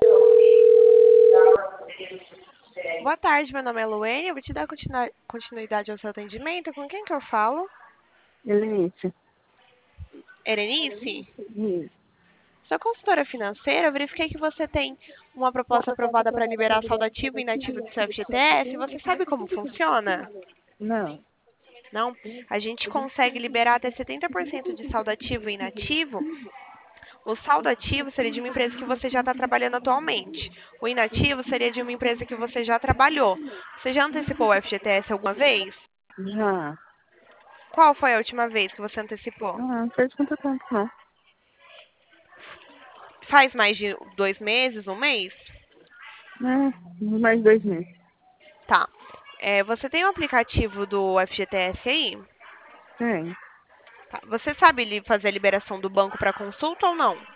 Boa tarde, meu nome é Luene. Eu vou te dar continuidade ao seu atendimento. Com quem que eu falo? Elenice. Erenice? Isso. Sou consultora financeira. Eu verifiquei que você tem uma proposta aprovada para liberar saldo ativo e inativo do seu FGTS. Você sabe como funciona? Não. Não? A gente consegue liberar até 70% de saldo ativo e inativo. O saldo ativo seria de uma empresa que você já está trabalhando atualmente. O inativo seria de uma empresa que você já trabalhou. Você já antecipou o FGTS alguma vez? Já. Qual foi a última vez que você antecipou? Não faz muito tempo, não. Faz mais de 2 meses, um mês? Mais 2 meses. Tá. Você tem o aplicativo do FGTS aí? Tem. Tá. Você sabe fazer a liberação do banco para consulta ou não?